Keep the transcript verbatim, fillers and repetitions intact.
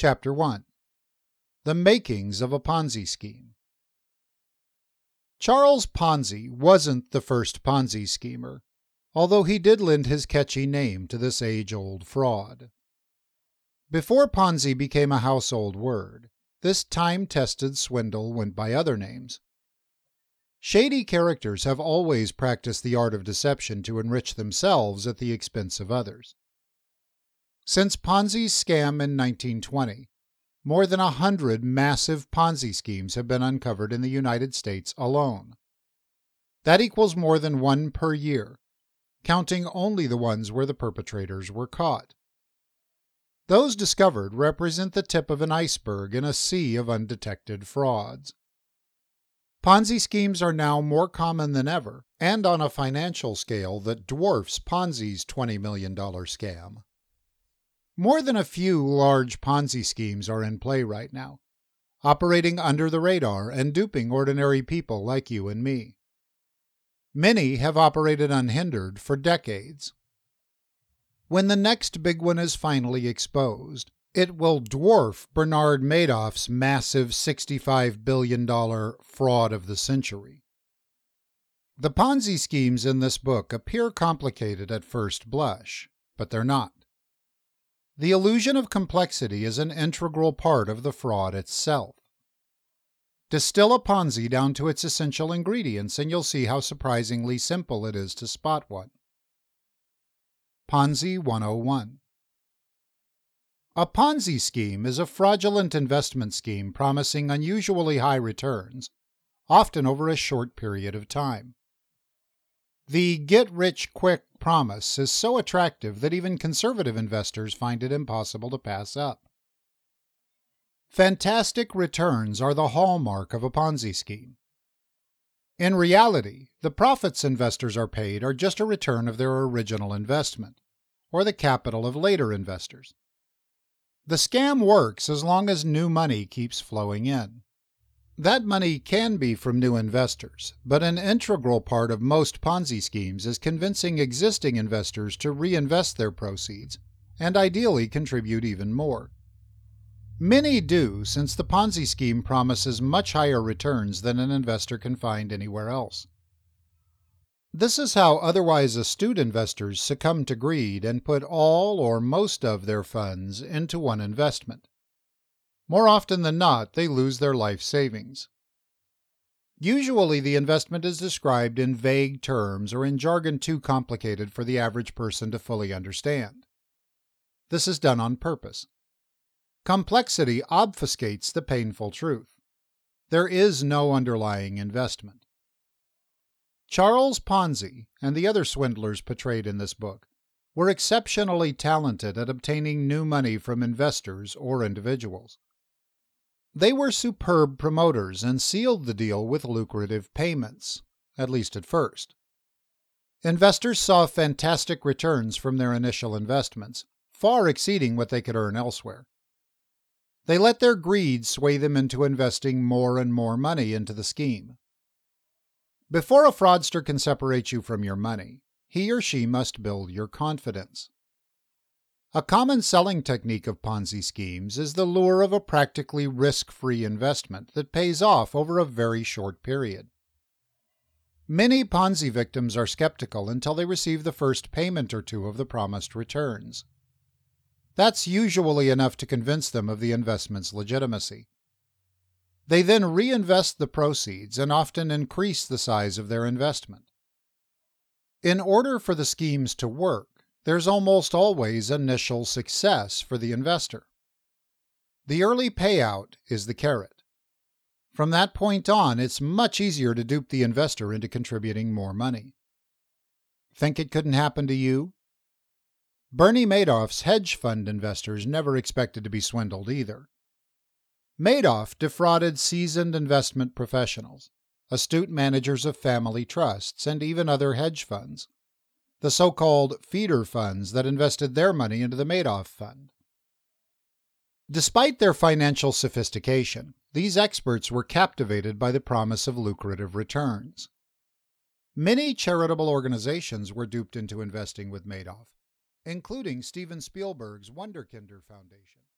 Chapter one. The Makings of a Ponzi Scheme. Charles Ponzi wasn't the first Ponzi schemer, although he did lend his catchy name to this age-old fraud. Before Ponzi became a household word, this time-tested swindle went by other names. Shady characters have always practiced the art of deception to enrich themselves at the expense of others. Since Ponzi's scam in nineteen twenty, more than a hundred massive Ponzi schemes have been uncovered in the United States alone. That equals more than one per year, counting only the ones where the perpetrators were caught. Those discovered represent the tip of an iceberg in a sea of undetected frauds. Ponzi schemes are now more common than ever, and on a financial scale that dwarfs Ponzi's twenty million dollars scam. More than a few large Ponzi schemes are in play right now, operating under the radar and duping ordinary people like you and me. Many have operated unhindered for decades. When the next big one is finally exposed, it will dwarf Bernard Madoff's massive sixty-five billion dollars fraud of the century. The Ponzi schemes in this book appear complicated at first blush, but they're not. The illusion of complexity is an integral part of the fraud itself. Distill a Ponzi down to its essential ingredients and you'll see how surprisingly simple it is to spot one. Ponzi one oh one. A Ponzi scheme is a fraudulent investment scheme promising unusually high returns, often over a short period of time. The get-rich-quick promise is so attractive that even conservative investors find it impossible to pass up. Fantastic returns are the hallmark of a Ponzi scheme. In reality, the profits investors are paid are just a return of their original investment, or the capital of later investors. The scam works as long as new money keeps flowing in. That money can be from new investors, but an integral part of most Ponzi schemes is convincing existing investors to reinvest their proceeds and ideally contribute even more. Many do, since the Ponzi scheme promises much higher returns than an investor can find anywhere else. This is how otherwise astute investors succumb to greed and put all or most of their funds into one investment. More often than not, they lose their life savings. Usually, the investment is described in vague terms or in jargon too complicated for the average person to fully understand. This is done on purpose. Complexity obfuscates the painful truth. There is no underlying investment. Charles Ponzi and the other swindlers portrayed in this book were exceptionally talented at obtaining new money from investors or individuals. They were superb promoters and sealed the deal with lucrative payments, at least at first. Investors saw fantastic returns from their initial investments, far exceeding what they could earn elsewhere. They let their greed sway them into investing more and more money into the scheme. Before a fraudster can separate you from your money, he or she must build your confidence. A common selling technique of Ponzi schemes is the lure of a practically risk-free investment that pays off over a very short period. Many Ponzi victims are skeptical until they receive the first payment or two of the promised returns. That's usually enough to convince them of the investment's legitimacy. They then reinvest the proceeds and often increase the size of their investment. In order for the schemes to work, there's almost always initial success for the investor. The early payout is the carrot. From that point on, it's much easier to dupe the investor into contributing more money. Think it couldn't happen to you? Bernie Madoff's hedge fund investors never expected to be swindled either. Madoff defrauded seasoned investment professionals, astute managers of family trusts, and even other hedge funds, the so-called feeder funds that invested their money into the Madoff fund. Despite their financial sophistication, these experts were captivated by the promise of lucrative returns. Many charitable organizations were duped into investing with Madoff, including Steven Spielberg's Wunderkinder Foundation.